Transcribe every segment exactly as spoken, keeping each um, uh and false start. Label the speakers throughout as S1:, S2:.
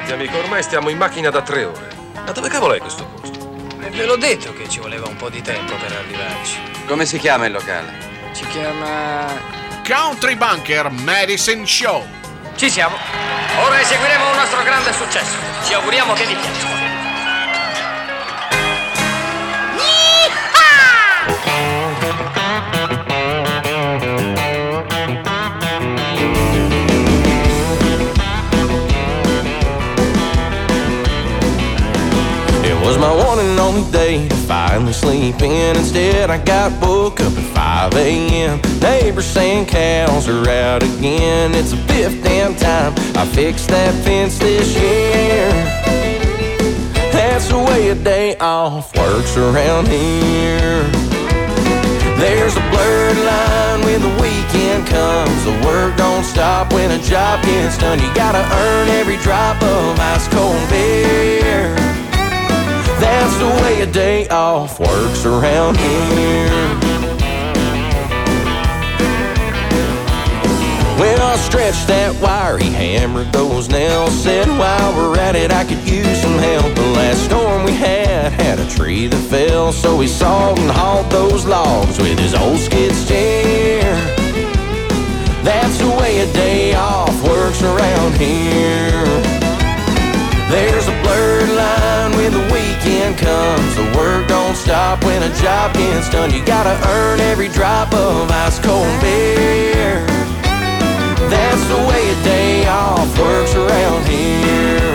S1: Senti amico, ormai stiamo in macchina da tre ore. Ma dove cavolo è questo posto?
S2: E ve l'ho detto che ci voleva un po' di tempo per arrivarci.
S3: Come si chiama il locale?
S2: Si chiama...
S4: Country Bunker Medicine Show.
S2: Ci siamo. Ora eseguiremo un nostro grande successo. Ci auguriamo che vi piaccia.
S5: Was my one and only day to finally sleep in. Instead I got woke up at five a.m. Neighbors saying cows are out again. It's the fifth damn time I fixed that fence this year. That's the way a day off works around here. There's a blurred line when the weekend comes. The work don't stop when a job gets done. You gotta earn every drop of ice cold beer. That's the way a day off works around here. Well, I stretched that wire, he hammered those nails. Said while we're at it I could use some help. The last storm we had had a tree that fell, so he sawed and hauled those logs with his old skid steer. That's the way a day off works around here. There's a blurred line when the weekend comes. The work don't stop when a job gets done. You gotta earn every drop of ice cold beer. That's the way a day off works around here.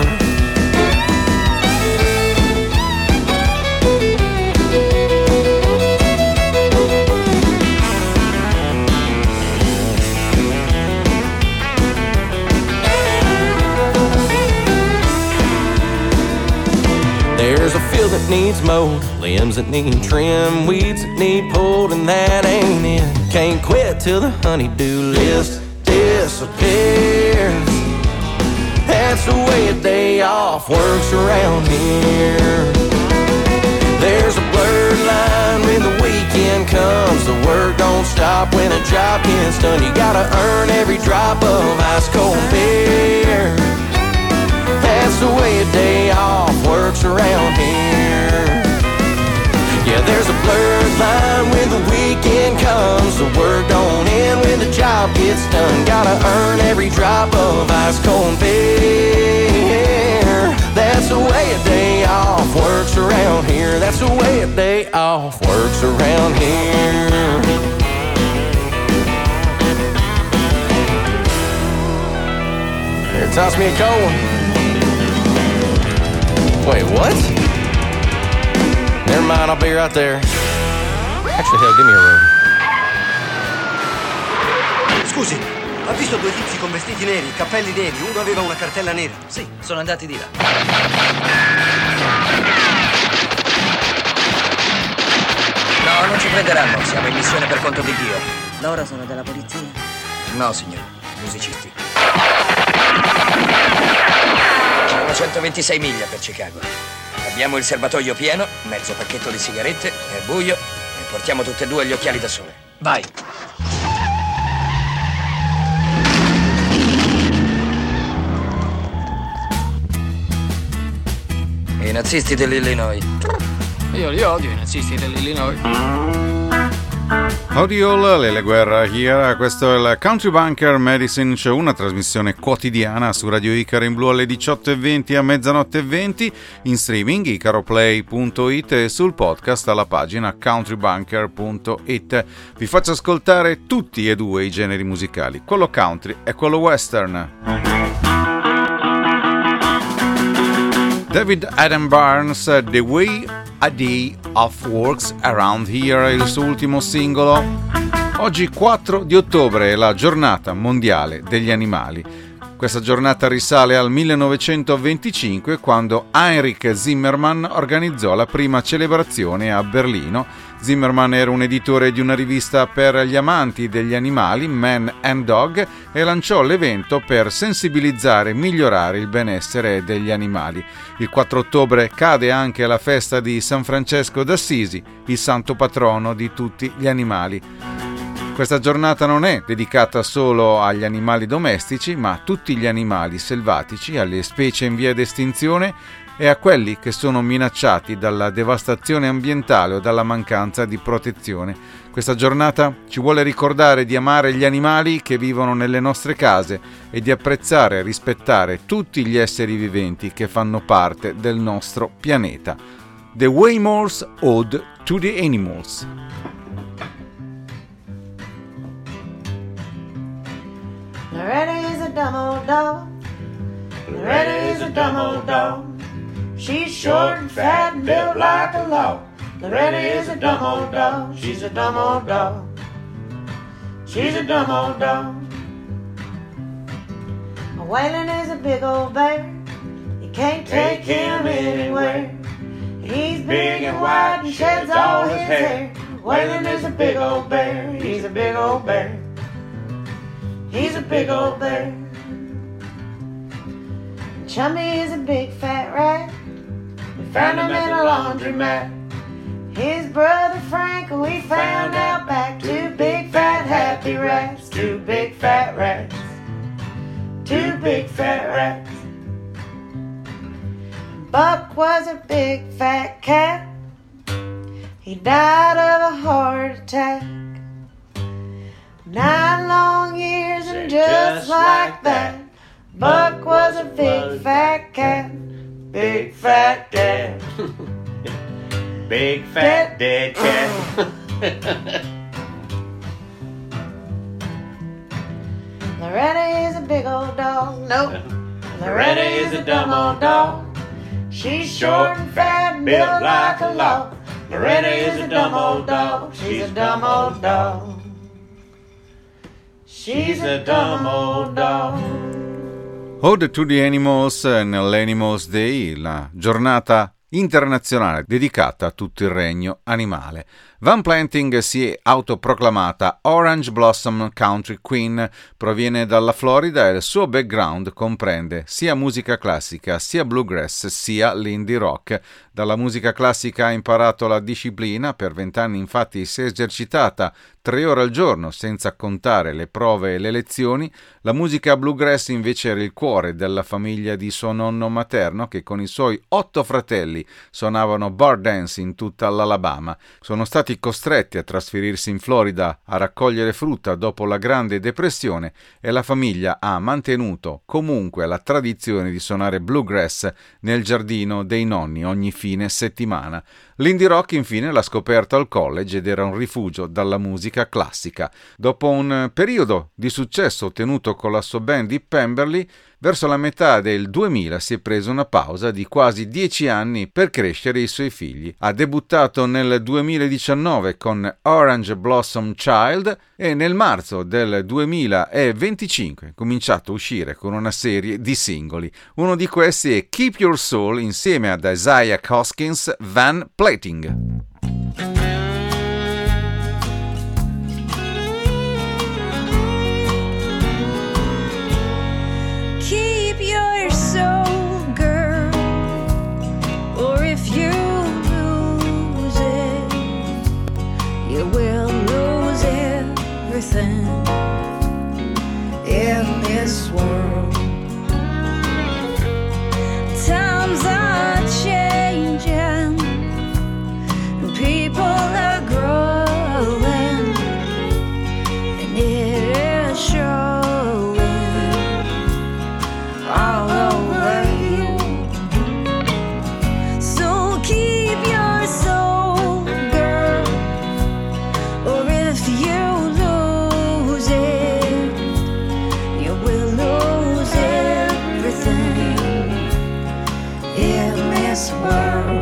S5: There's a field that needs mowed, limbs that need trim, weeds that need pulled, and that ain't it. Can't quit till the honey-do list disappears. That's the way a day off works around here. There's a blurred line when the weekend comes. The work don't stop when a job gets done. You gotta earn every drop of ice cold beer. That's the way a day off works around here. Yeah, there's a blurred line when the weekend comes. The work don't end when the job gets done. Gotta earn every drop of ice cold beer. That's the way a day off works around here. That's the way a day off works around here. Here, toss me a cold one. Wait, what? Never mind, I'll be right there. Actually, hell, give me a room.
S6: Scusi, ha visto due tizi con vestiti neri, cappelli neri? Uno aveva una cartella nera.
S2: Sì, sono andati di là. No, non ci prenderanno, siamo in missione per conto di Dio.
S7: Loro sono della polizia?
S2: No, signore, musicisti. Sono centoventisei miglia per Chicago. Abbiamo il serbatoio pieno, mezzo pacchetto di sigarette, è buio e portiamo tutte e due gli occhiali da sole. Vai! I nazisti dell'Illinois. Io li odio, i nazisti dell'Illinois.
S8: Odio Lele Guerra here, questo è il Country Bunker Medicine Show, una trasmissione quotidiana su Radio Icaro in blu alle diciotto e venti a mezzanotte e venti, in streaming icaroplay punto it e sul podcast alla pagina countrybunker punto it. Vi faccio ascoltare tutti e due i generi musicali, quello country e quello western. David Adam Barnes, The Way a Day of Works Around Here, è il suo ultimo singolo. Oggi quattro di ottobre è la giornata mondiale degli animali. Questa giornata risale al millenovecentoventicinque, quando Heinrich Zimmermann organizzò la prima celebrazione a Berlino. Zimmermann era un editore di una rivista per gli amanti degli animali, Man and Dog, e lanciò l'evento per sensibilizzare e migliorare il benessere degli animali. Il quattro ottobre cade anche la festa di San Francesco d'Assisi, il santo patrono di tutti gli animali. Questa giornata non è dedicata solo agli animali domestici, ma a tutti gli animali selvatici, alle specie in via d'estinzione e a quelli che sono minacciati dalla devastazione ambientale o dalla mancanza di protezione. Questa giornata ci vuole ricordare di amare gli animali che vivono nelle nostre case e di apprezzare e rispettare tutti gli esseri viventi che fanno parte del nostro pianeta. The Waymore's Ode to the Animals.
S3: Loretta is a dumb old dog. Loretta is a dumb old dog. She's short and fat and built like a log. Loretta is a dumb old dog. She's a dumb old dog. She's a dumb old dog. Waylon is a big old bear. You can't take him anywhere. He's big and white and sheds all his hair. Waylon is a big old bear. He's a big old bear. He's a big old bear. Chummy is a big fat rat. We found him in a laundromat. His brother Frank, we found out back. Two big fat happy rats. Two big fat rats. Two big fat rats. Buck was a big fat cat. He died of a heart attack. Nine long years and just like that, Buck was a big fat cat. Big fat dad.
S7: Big fat dead cat.
S3: Loretta is a big old dog. Nope. Loretta is a dumb old dog. She's short and fat and built like a log. Loretta is a dumb old dog. She's a dumb old dog. She's a dumb old dog.
S8: Ode to the Animals nell'Animals Day, la giornata internazionale dedicata a tutto il regno animale. Van Planting si è autoproclamata Orange Blossom Country Queen, proviene dalla Florida e il suo background comprende sia musica classica, sia bluegrass, sia l'indie rock. Dalla musica classica ha imparato la disciplina, per vent'anni infatti si è esercitata tre ore al giorno senza contare le prove e le lezioni. La musica bluegrass invece era il cuore della famiglia di suo nonno materno, che con i suoi otto fratelli suonavano bar dance in tutta l'Alabama. Sono stati costretti a trasferirsi in Florida a raccogliere frutta dopo la Grande Depressione e la famiglia ha mantenuto comunque la tradizione di suonare bluegrass nel giardino dei nonni ogni fine settimana. L'indie rock infine l'ha scoperto al college ed era un rifugio dalla musica classica. Dopo un periodo di successo ottenuto con la sua band di Pemberley, verso la metà del duemila si è preso una pausa di quasi dieci anni per crescere i suoi figli. Ha debuttato nel duemiladiciannove con Orange Blossom Child e nel marzo del duemilaventicinque è cominciato a uscire con una serie di singoli. Uno di questi è Keep Your Soul insieme ad Isaiah Hoskins Van Plating.
S9: Keep your soul, girl, or if you lose it, you will lose everything in this world. Times are changing, people are growing, and it is showing all over you. So keep your soul, girl, or if you lose it, you will lose everything in this world.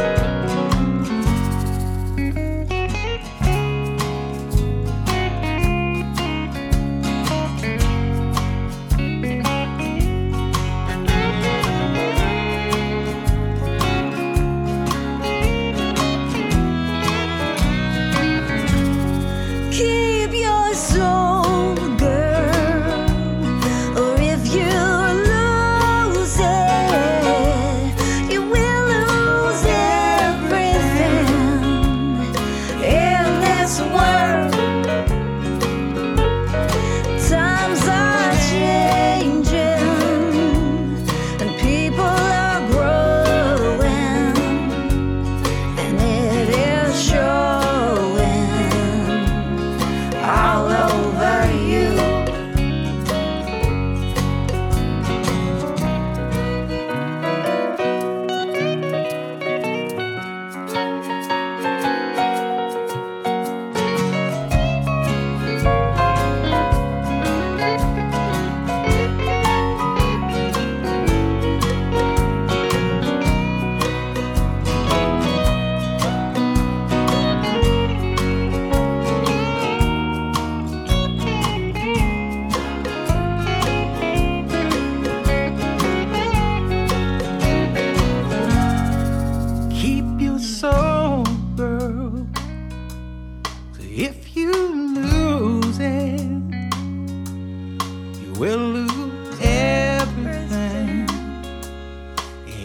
S9: Keep your soul, girl, or if you lose it, you will lose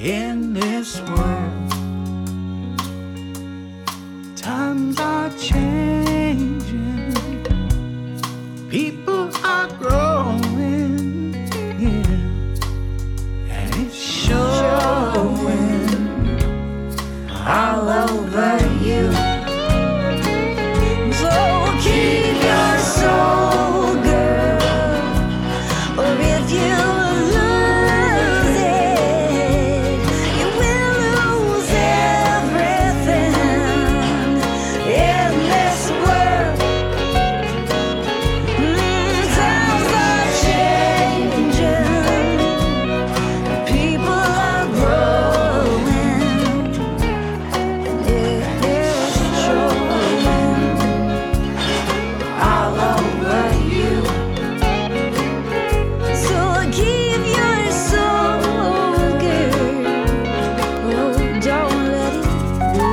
S10: in this world. Times are changing, people are growing, yeah, and it's showing all over you.
S9: So keep your soul, girl, or if you lose it, you will lose everything in this world. Mm, times are changing, people are growing, it is showing all over you. So keep your soul, girl. Oh, don't let it go.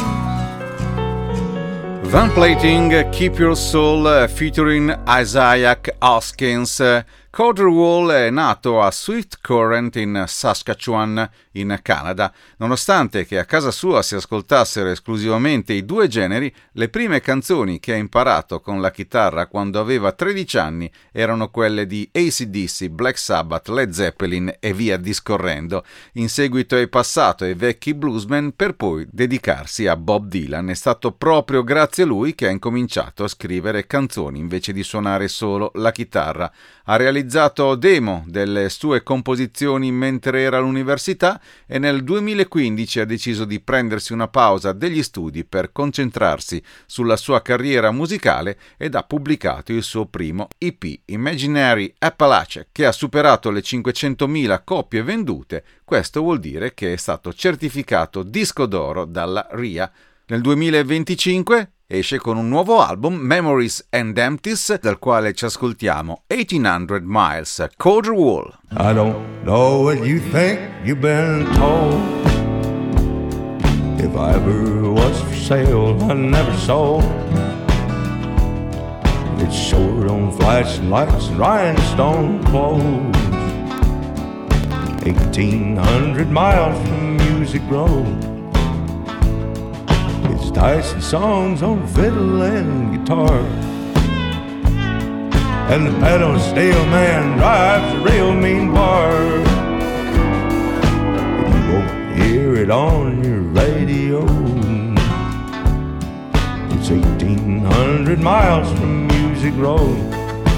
S8: Van Plating, Keep Your Soul, featuring Isaiah Hoskins. Coderwall è nato a Swift Current in Saskatchewan, in Canada. Nonostante che a casa sua si ascoltassero esclusivamente i due generi, le prime canzoni che ha imparato con la chitarra quando aveva tredici anni erano quelle di A C D C, Black Sabbath, Led Zeppelin e via discorrendo. In seguito è passato ai vecchi bluesmen per poi dedicarsi a Bob Dylan. È stato proprio grazie a lui che ha incominciato a scrivere canzoni invece di suonare solo la chitarra. Ha realizzato demo delle sue composizioni mentre era all'università e nel duemilaquindici ha deciso di prendersi una pausa degli studi per concentrarsi sulla sua carriera musicale ed ha pubblicato il suo primo E P, Imaginary Appalachia, che ha superato le cinquecentomila copie vendute. Questo vuol dire che è stato certificato disco d'oro dalla R I A. Nel duemilaventicinque esce con un nuovo album, Memories and Empties, dal quale ci ascoltiamo eighteen hundred miles, Coderwall.
S10: I don't know what you think you've been told. If I ever was for sale, I never sold. It's short on flashing lights and rhinestone clothes. eighteen hundred miles from Music Road. It's dice and songs on fiddle and guitar. And the pedal steel man drives a real mean bar. You won't hear it on your radio. It's eighteen hundred miles from Music Road.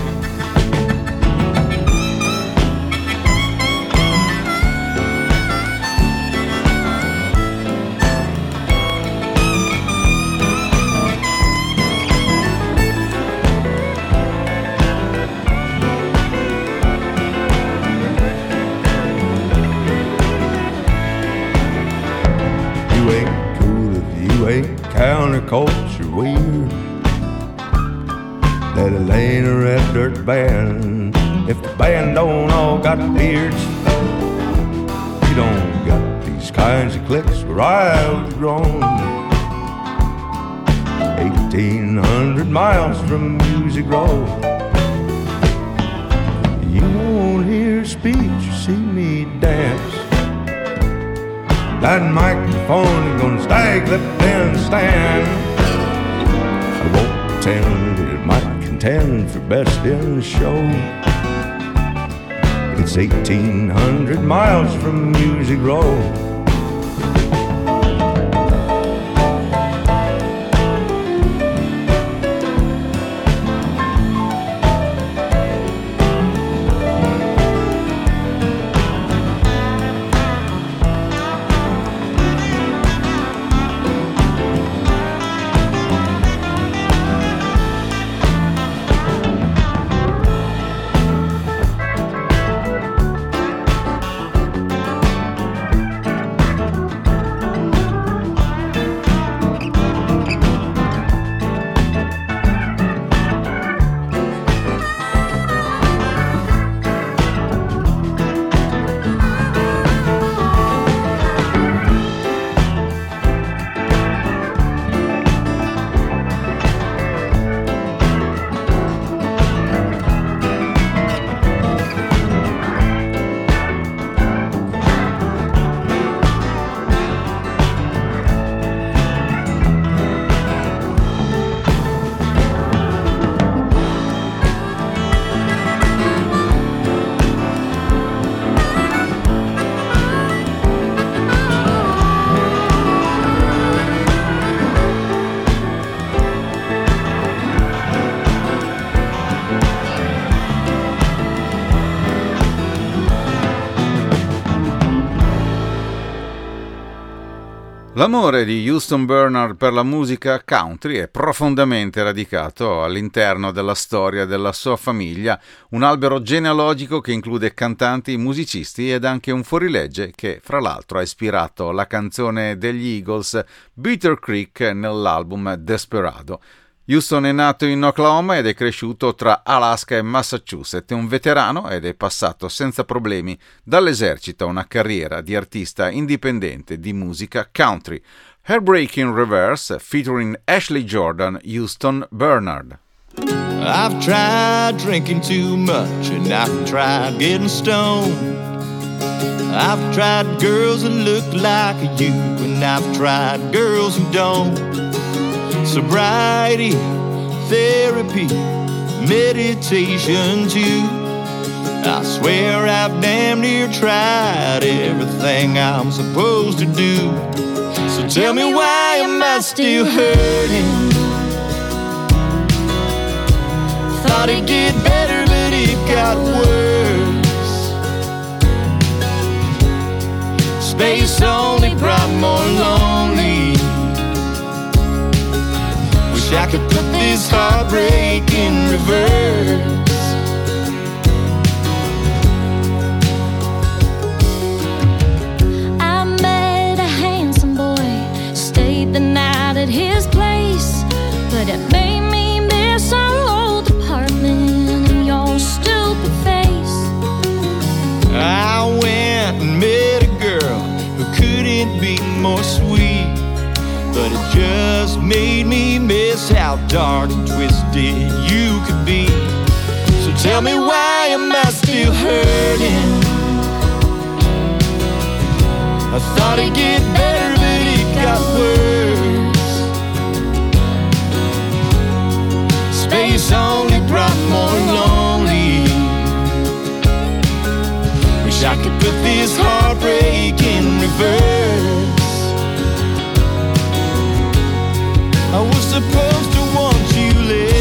S10: Counterculture weird. That it ain't a red dirt band if the band don't all got beards. You don't got these kinds of clicks where I was grown. eighteen hundred miles from Music Road. You won't hear speech or see me dance. That microphone is gonna stag the pen stand. I won't pretend it might contend for best in the show. It's eighteen hundred miles from Music Road.
S8: L'amore di Houston Bernard per la musica country è profondamente radicato all'interno della storia della sua famiglia, un albero genealogico che include cantanti, musicisti ed anche un fuorilegge che, fra l'altro, ha ispirato la canzone degli Eagles Bitter Creek nell'album Desperado. Houston è nato in Oklahoma ed è cresciuto tra Alaska e Massachusetts. È un veterano ed è passato senza problemi dall'esercito a una carriera di artista indipendente di musica country. Heartbreaking Reverse featuring Ashley Jordan, Houston Bernard.
S11: I've tried drinking too much and I've tried getting stoned. I've tried girls that look like you and I've tried girls who don't. Sobriety, therapy, meditation too. I swear I've damn near tried everything I'm supposed to do. So tell me, why am I still hurting? Thought it'd get better, but it got worse. Space only brought more lonely. Wish I could put this heartbreak in reverse.
S9: I met a handsome boy, stayed the night at his place, but it made me miss our old apartment and your stupid face.
S11: I went and met a girl who couldn't be more sweet, but it just made me miss how dark and twisted you could be. So tell me, why am I still hurting? I thought it'd get better, but it got worse. Space only brought more lonely. Wish I could put this heartbreak in reverse. I was supposed to want you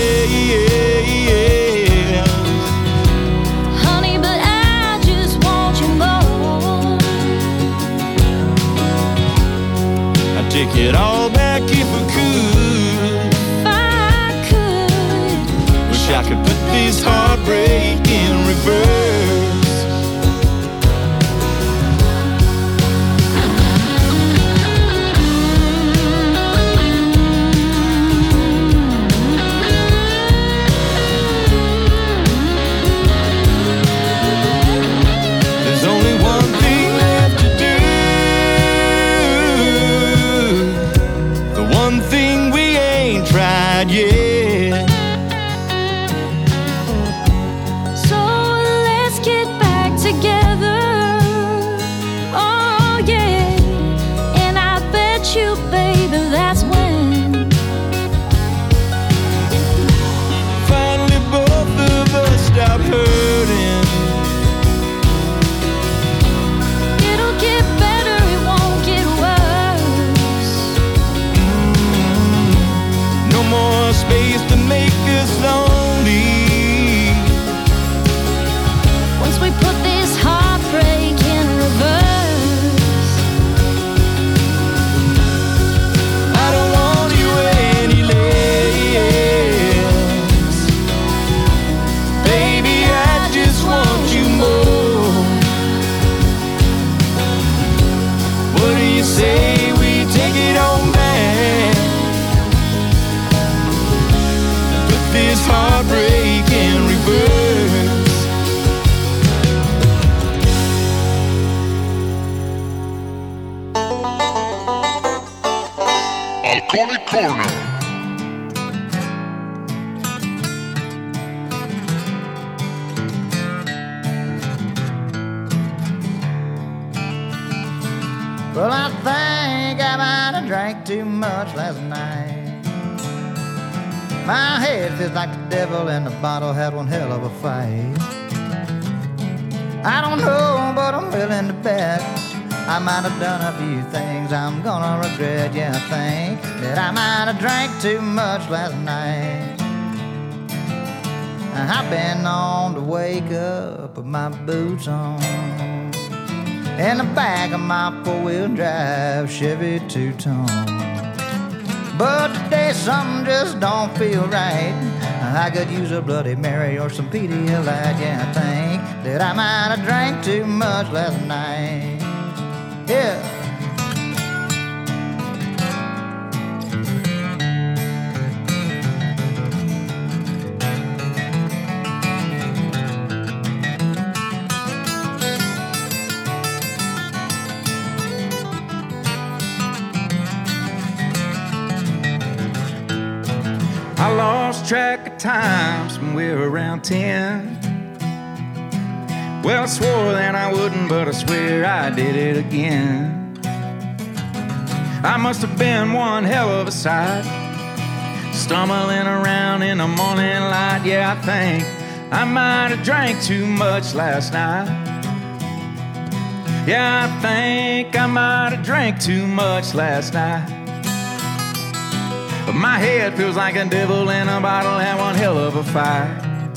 S11: less,
S9: Honey, but I just want you more.
S11: I'd take it all back if I could.
S9: If I could,
S11: Wish I could put this heartbreak in reverse. Yeah.
S9: so let's get back together. Oh yeah, and I bet you, baby, that's when
S11: Finally both of us stop hurting.
S9: it'll get better, it won't get worse.
S11: No more space to make us lonely.
S9: Once we put this heartbreak in reverse,
S11: I don't want you any less. Baby, I just want you more. What do you say we take it on back? Put this heartbreak in reverse.
S4: Alcoholic Corner.
S3: Well, I think I might have drank too much last night. My head feels like the devil and the bottle had one hell of a fight. I don't know, but I'm willing to bet I might have done a few things I'm gonna regret. Yeah, I think that I might have drank too much last night. I've been on to wake up with my boots on.
S12: in the back of my four-wheel drive Chevy two-tone. But today something just don't feel right. I could use a Bloody Mary or some Pedialyte. Yeah, I think that I might have drank too much last night. Yeah.
S11: I lost track of times when we were around ten. Well, I swore that I wouldn't, but I swear I did it again. I must have been one hell of a sight, stumbling around in the morning light. Yeah, I think I might have drank too much last night. Yeah, I think I might have drank too much last night. But my head feels like a devil in a bottle, had one hell of a fight.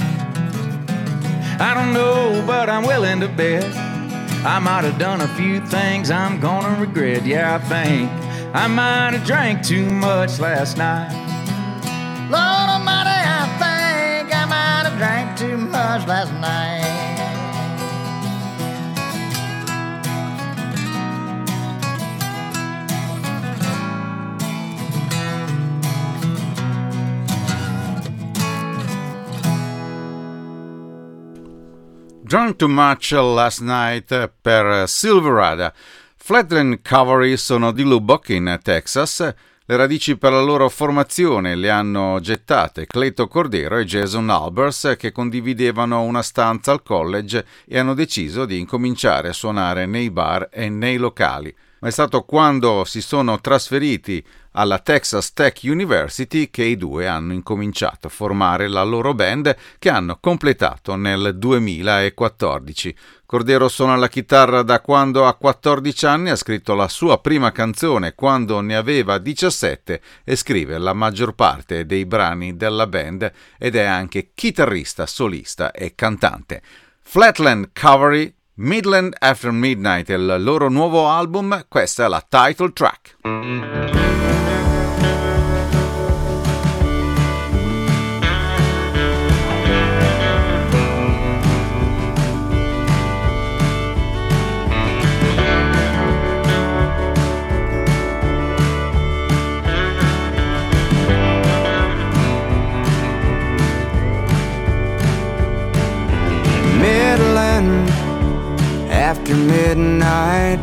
S11: I don't know, but I'm willing to bet I might have done a few things I'm gonna regret. Yeah, I think I might have drank too much last night.
S12: Lord Almighty, I think I might have drank too much last night.
S8: Drunk Too Much Last Night per Silverado. Flatland Cavalry sono di Lubbock in Texas. Le radici per la loro formazione le hanno gettate Cleto Cordero e Jason Albers, che condividevano una stanza al college e hanno deciso di incominciare a suonare nei bar e nei locali. Ma è stato quando si sono trasferiti alla Texas Tech University che i due hanno incominciato a formare la loro band, che hanno completato nel duemilaquattordici. Cordero suona la chitarra da quando ha quattordici anni, ha scritto la sua prima canzone quando ne aveva diciassette e scrive la maggior parte dei brani della band ed è anche chitarrista, solista e cantante. Flatland Cavalry, Midland After Midnight è il loro nuovo album, questa è la title track.
S13: Midland after midnight,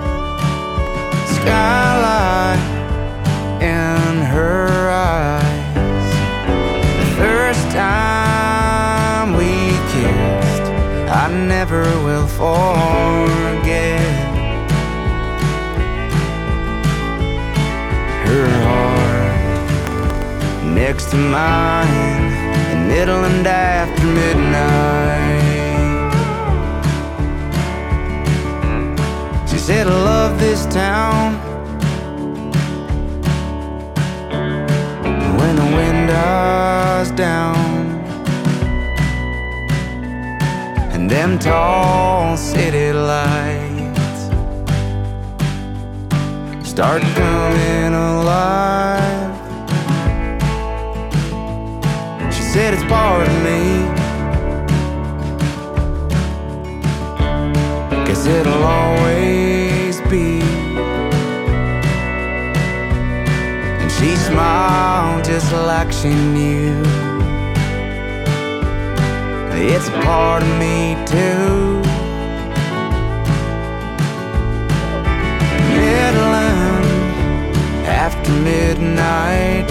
S13: skylight in her eyes. The first time we kissed, I never will forget. Her heart next to mine in Midland after midnight. She said, I love this town. When the wind dies down and them tall city lights start coming alive, she said, it's part of me, guess it'll always be. And she smiled just like she knew it's a part of me too. Midland after midnight,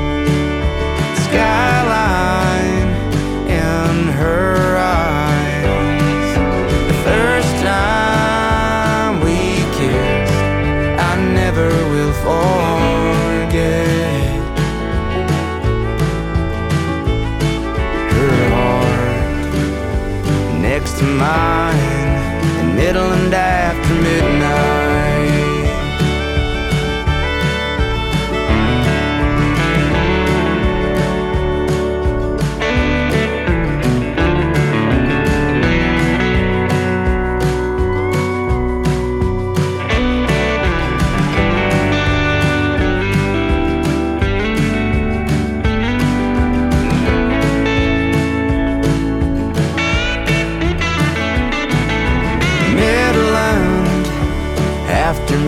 S13: skyline in her eyes. The first time we kissed, I never will forget. Her heart next to mine in Midland after midnight.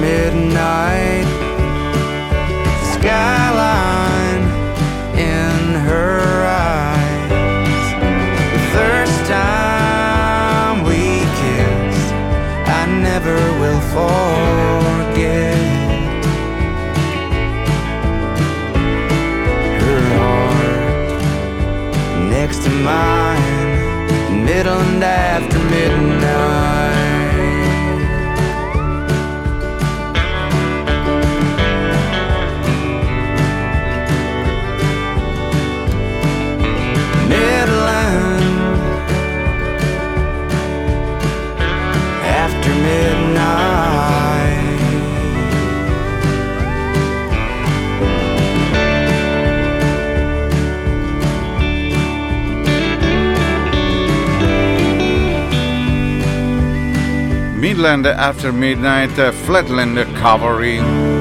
S13: midnight, skyline in her eyes. The first time we kissed, I never will forget. Her heart next to mine, middle and after midnight. After midnight,
S8: Midland After Midnight, Flatland Cavalry.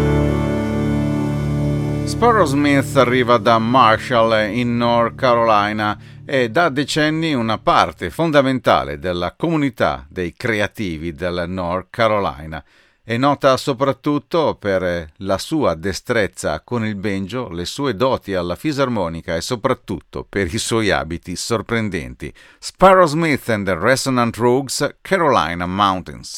S8: Sparrow Smith arriva da Marshall in North Carolina e da decenni una parte fondamentale della comunità dei creativi del North Carolina. È nota soprattutto per la sua destrezza con il banjo, le sue doti alla fisarmonica e soprattutto per i suoi abiti sorprendenti. Sparrow Smith and the Resonant Rogues, Carolina Mountains.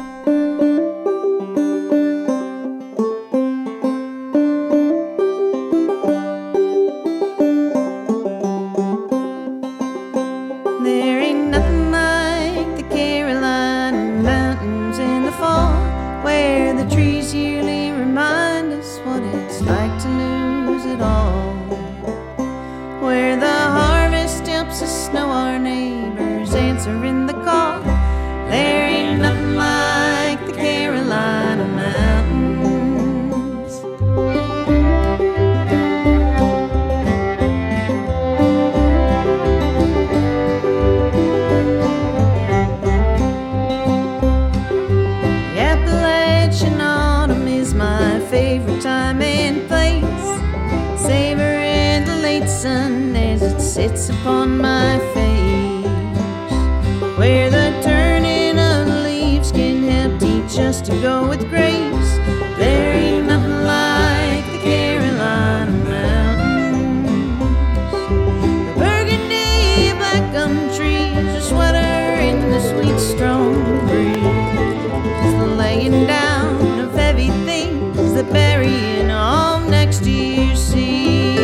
S3: Snow, our neighbors answering the call. There ain't nothing like the Carolina mountains. The Appalachian autumn is my favorite time and place. Savoring the late sun as it sits upon my face, where the turning of the leaves can help teach us to go with grace. There ain't nothing like the Carolina mountains. The burgundy black gum trees, a sweater in the sweet strong breeze, the laying down of heavy things that burying all next to your seat.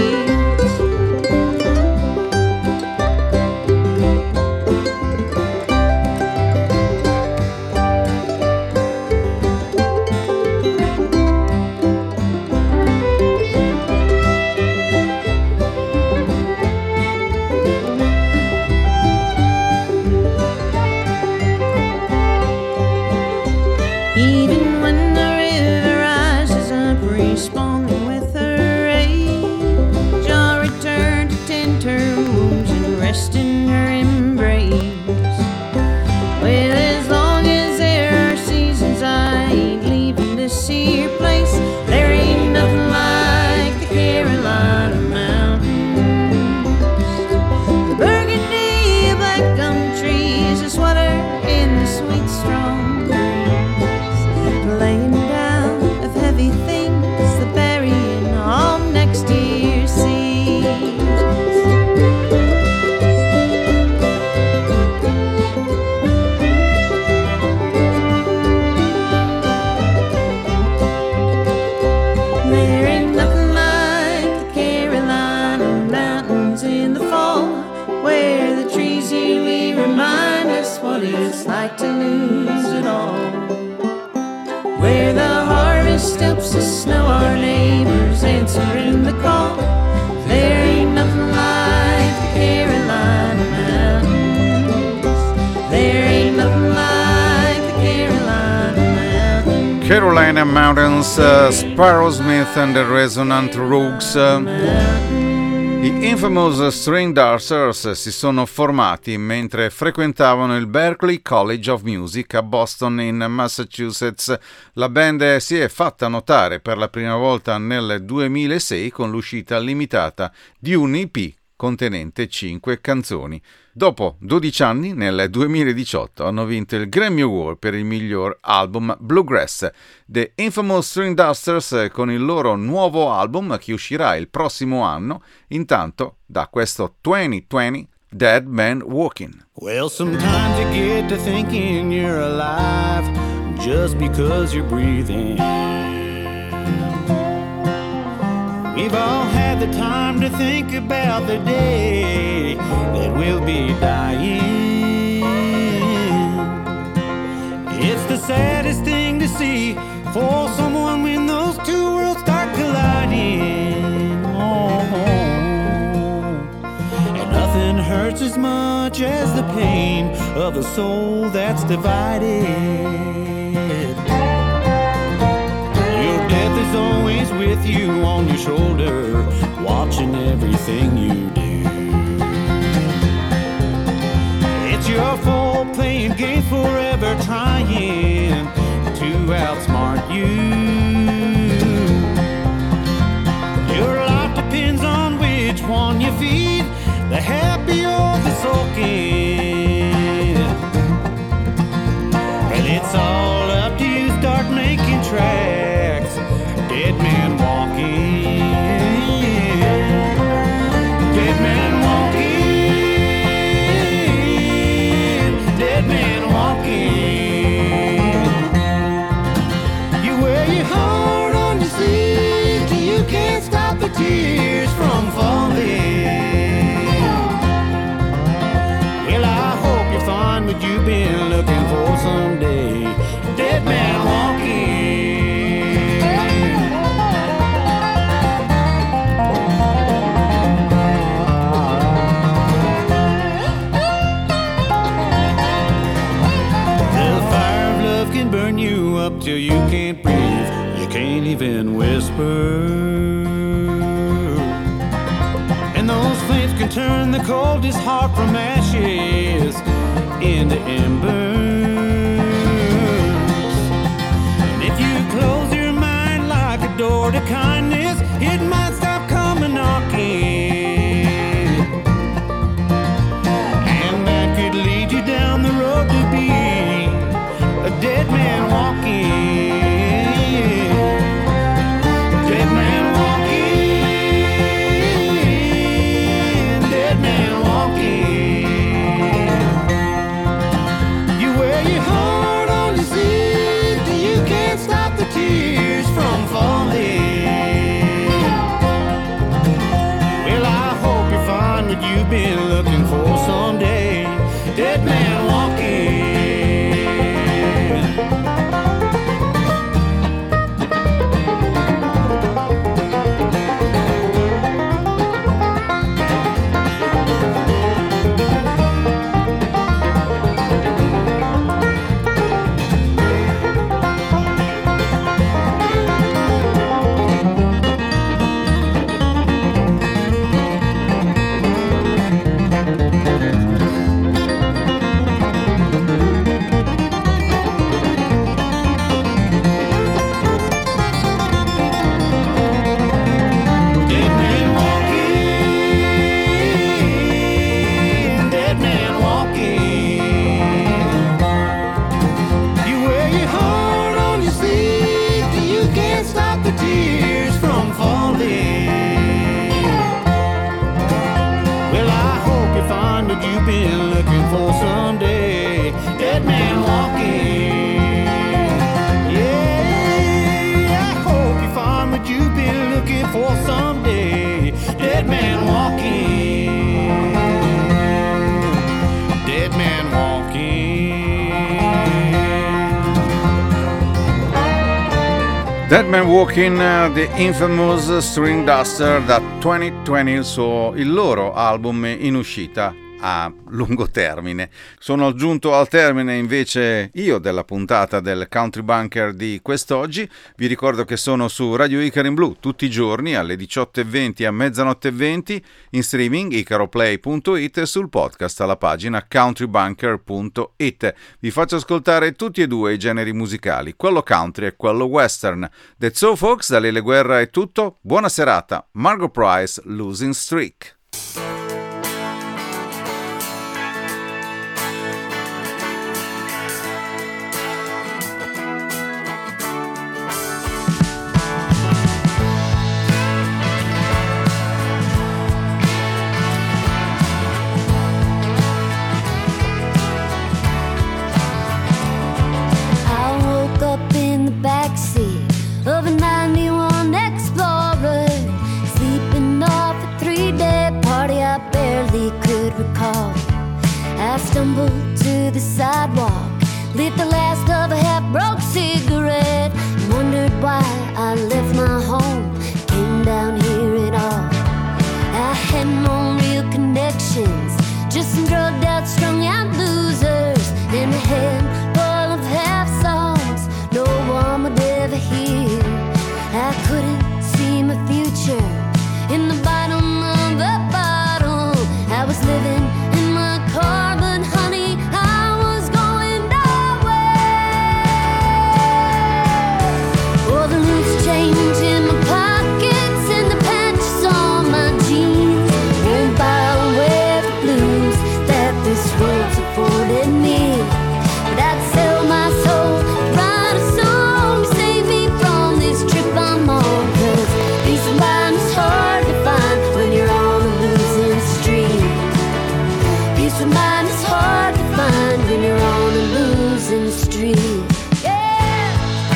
S8: Carolina Mountains, uh, Sparrow Smith and the Resonant Rogues. I Infamous String Dancers si sono formati mentre frequentavano il Berklee College of Music a Boston in Massachusetts. La band si è fatta notare per la prima volta nel duemilasei con l'uscita limitata di un E P contenente cinque canzoni. Dopo dodici anni, nel duemiladiciotto, hanno vinto il Grammy Award per il miglior album bluegrass. The Infamous String Dusters con il loro nuovo album che uscirà il prossimo anno. Intanto, da questo duemilaventi, Dead Man Walking.
S11: Well, sometimes you get to thinking you're alive just because you're breathing. We've all had the time to think about the day that we'll be dying. It's the saddest thing to see for someone when those two worlds start colliding. Oh, and nothing hurts as much as the pain of a soul that's divided. Death is always with you on your shoulder, watching everything you do. It's your fault playing games forever, trying to outsmart you. Your life depends on which one you feed, the happy or the sulking. Well, it's all up to you, start making tracks. Dead man walking, dead man walking, dead man walking. You wear your heart on your sleeve till you can't stop the tears from falling. Well, I hope you find what you've been looking for someday. Dead man walking. Burn you up till you can't breathe, you can't even whisper. And those flames can turn the coldest heart from ashes into embers. And if you close your mind like a door to kindness, it might stop coming knocking. And that could lead you down the road to be a dead man walking, dead man walking, dead man walking. You wear your heart on your sleeve till you can't stop the tears from falling. Well, I hope you find what you've been looking for someday. Dead man walking. You've been looking for someday. Dead man walking. Yeah, I hope you find what you've been looking for someday. Dead man walking. Dead man walking.
S8: Dead Man Walking, uh, The Infamous String Duster da duemilaventi, il, suo, il loro album in uscita a lungo termine. Sono giunto al termine invece io della puntata del Country Bunker di quest'oggi. Vi ricordo che sono su Radio Icaro in Blu tutti i giorni alle diciotto e venti a mezzanotte e venti, in streaming icaroplay punto it e sul podcast alla pagina countrybunker punto it. Vi faccio ascoltare tutti e due i generi musicali, quello country e quello western. That's so folks, da Lele Guerra è tutto. Buona serata. Margo Price, Losing Streak.
S9: backseat of a ninety-one Explorer, sleeping off a three-day party I barely could recall. I stumbled to the sidewalk, lit the last of a half-broke cigarette, and wondered why I left my home, came down here at all. I had no real connections, just some drugged out, strung out losers, and a handful of half songs no one would ever hear. I couldn't see my future in the bottom of a bottle. I was living in my car, but honey, I was going nowhere. Oh, the loose change in my pockets and the patches on my jeans won't buy away the blues that this world's afforded me. But I'd sell my soul, write a song, save me from this trip I'm on. 'Cause peace of mind is hard to find when you're on a losing streak. Peace of mind is hard to find when you're on a losing streak. Yeah.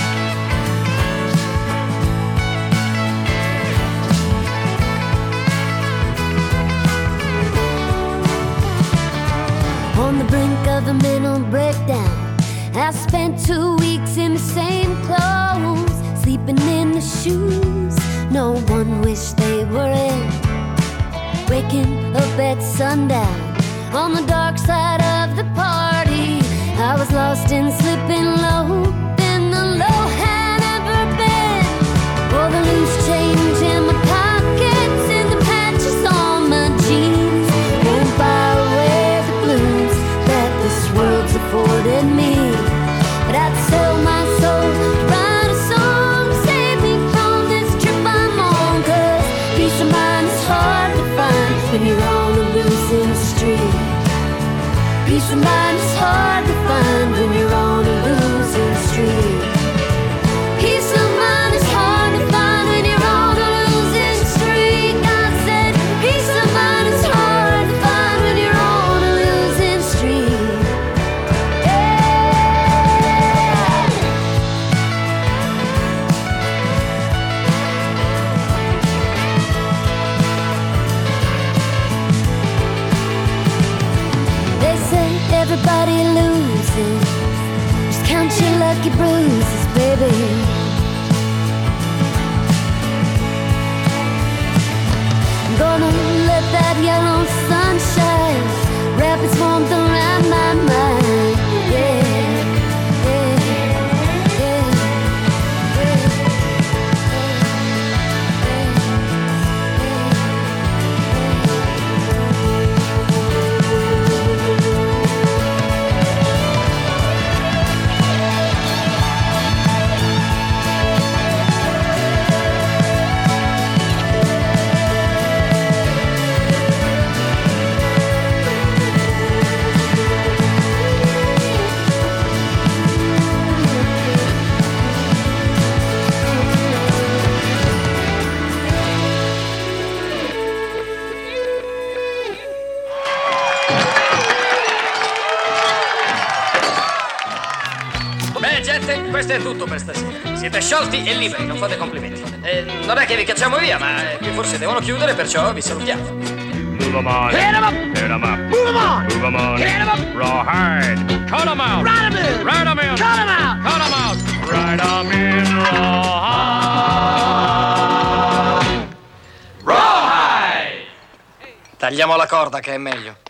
S9: On the brink of a mental breakdown, I spent two weeks in the same clothes, sleeping in the shoes no one wished they were in. Waking up at sundown on the dark side of the party, I was lost in slipping low, than the low had ever been. Oh, the loose change in my pockets and the patches on my jeans won't buy away the blues that this world's afforded me. But I'd sell my soul, write a song, save me from this trip I'm on. 'Cause peace of mind is hard to find when you're on a losing streak. Peace of mind is hard to find when you're on a losing streak. Peace of mind is hard to find when you're on a losing streak. I said peace of mind is hard to find when you're on a losing streak. They say everybody loses, just count your lucky bruises, baby. I'm gonna let that yellow sunshine wrap its warmth around my mind. Yeah, yeah, yeah,
S2: Beh, gente, questo è tutto per stasera. Siete sciolti e liberi, non fate complimenti. Eh, non è che vi cacciamo via, ma eh, qui forse devono chiudere, perciò vi salutiamo.
S7: Move 'em on.
S2: Hit 'em up.
S7: Hit 'em up.
S2: Move 'em on.
S7: Move 'em on.
S2: Hit 'em up.
S7: Rawhide. Cut 'em out.
S2: Ride 'em in.
S7: Ride 'em in.
S2: Cut 'em out.
S7: Cut 'em out. Ride 'em in rawhide.
S2: Rawhide. Tagliamo la corda che è meglio.